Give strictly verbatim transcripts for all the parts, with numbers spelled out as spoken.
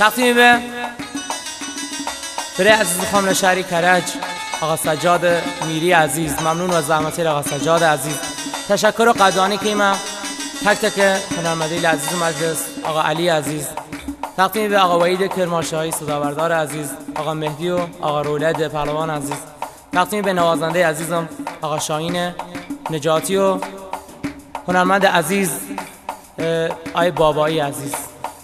تقدیم به برای عزیز خانم شهری کرج آقا سجاد میری عزیز. ممنون از زحمتی آقا سجاد عزیز. تشکر و قدردانی که من تک تک هنرمندان عزیز مجلس آقا علی عزیز. تقدیم به آقا وحید کرمانشاهی صدابردار عزیز، آقا مهدی و آقا رولد پهلوان عزیز. تقدیم به نوازنده عزیزم آقا شاهین نجاتی و هنرمند عزیز آقای بابایی عزیز.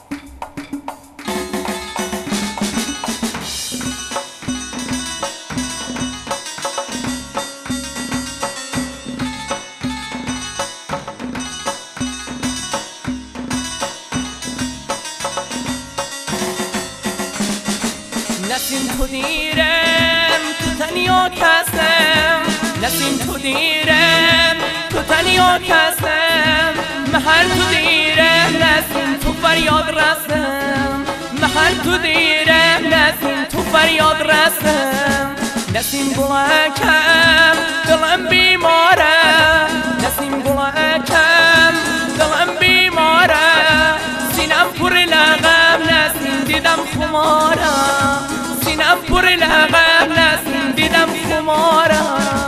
نسیم تو دیرم تو تنیا کسم، نسیم تو دیرم تو تنیا کسم، محل تو دیرم نسیم تو فریاد رسم، محل تو دیرم نسیم تو فریاد رسم. نسیم گلکم دلم بیماره، نسیم گلکم دلم بیماره، سینم پر لغم نسیم دیدم خماره، سینم پر لغم نسیم دیدم خماره.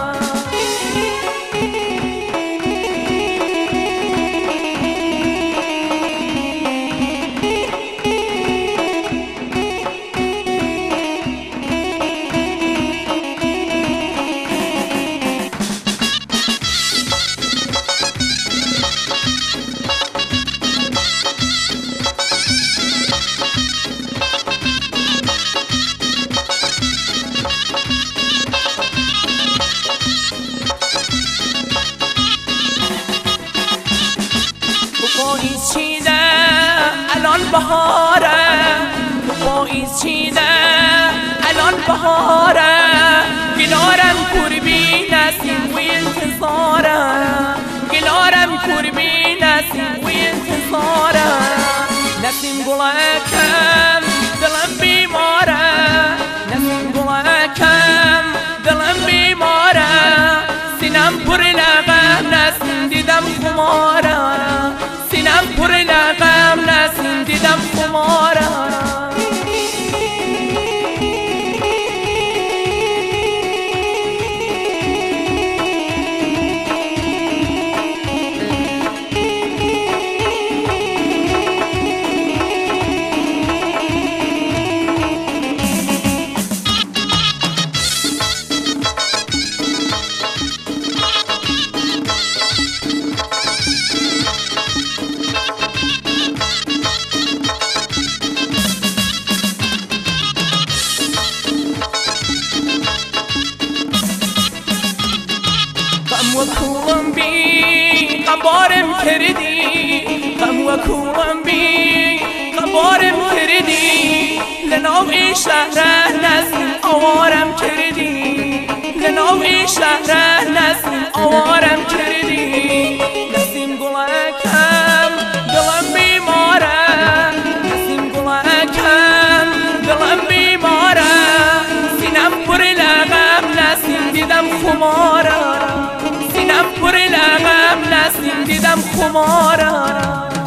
پاییز چیده الان بهاره، پاییز چیده الان بهاره، گلارم کربی نسیم و انتظاره، گلارم کربی نسیم و انتظاره. نسیم گلکم دلم بیماره، نسیم گلکم دلم بیماره، سینم پر لغم نسیم دیدم خماره، سینم پر لغم نسیم دیدم خماره. غم و کوم بی قبارم کردی، غم و کوم بی قبارم کردی، لناوی شهر نسیم آوارم کردی، لناوی شهر نسیم آوارم کردی. نسیم گلکم دلم بیماره، نسیم گلکم دلم بیماره، سینم پر لغم نسیم دیدم خماره، سینم پر لغم نسیم دیدم خماره.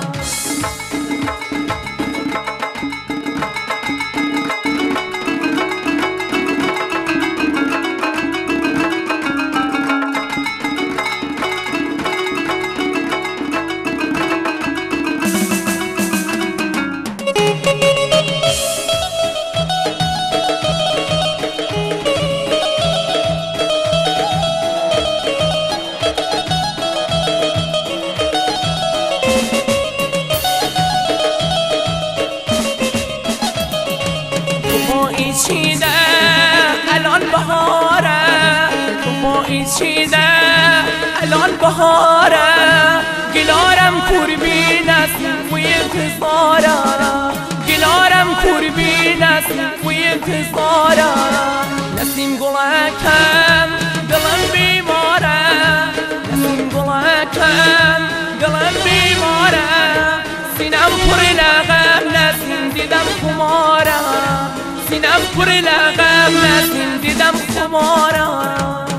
پاییز چیده الان بهاره، پاییز چیده الان بهاره، گلارم کربی نسیم و انتظاره، گلارم کربی نسیم و انتظاره. نسیم گلکم دلم بیماره، نسیم گلکم دلم بیماره، سینم پر لغم نسیم دیدم خماره، سینم پر لغم نسیم دیدم خماره.